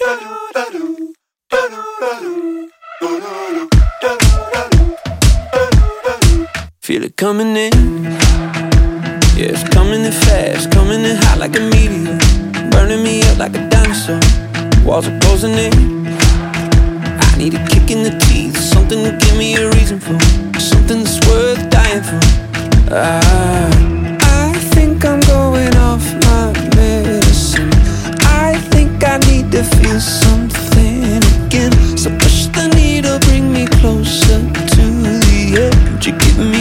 Feel it coming in, yeah, it's coming in fast, coming in hot like a meteor, burning me up like a dinosaur. Walls are closing in. I need a kick in the teeth, something to give me a reason for, something that's worth dying for. I think I'm going off my medicine. I think I need to feel something again. So push the needle, bring me closer to the edge. You give me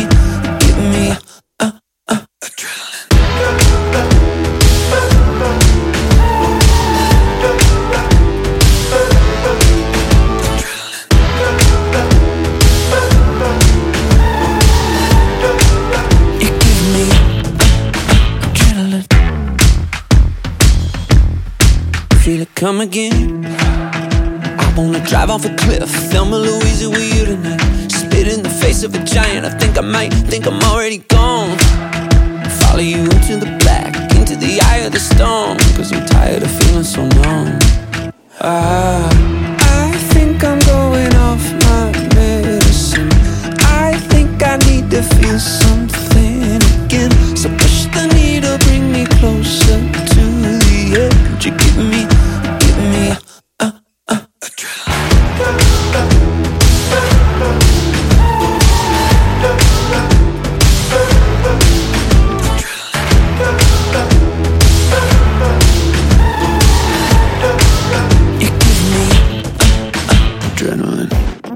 feel it come again. I wanna drive off a cliff, Thelma Louise with you tonight. Spit in the face of a giant, I think I might, think I'm already gone. Follow you into the black, into the eye of the storm, cause I'm tired of feeling so numb. I think I'm going off my medicine. I think I need to feel something again. So push the needle, bring me closer to the edge. You give me adrenaline.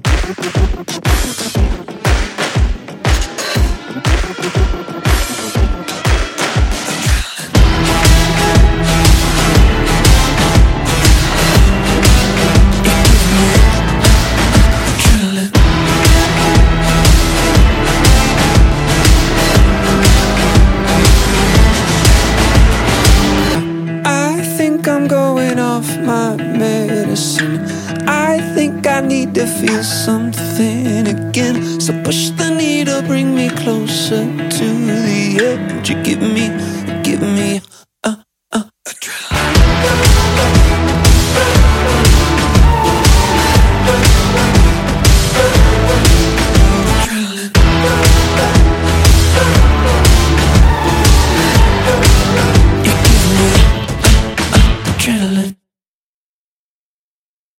I'm going off my medicine. I think I need to feel something again. So push the needle, bring me closer to the edge. You give me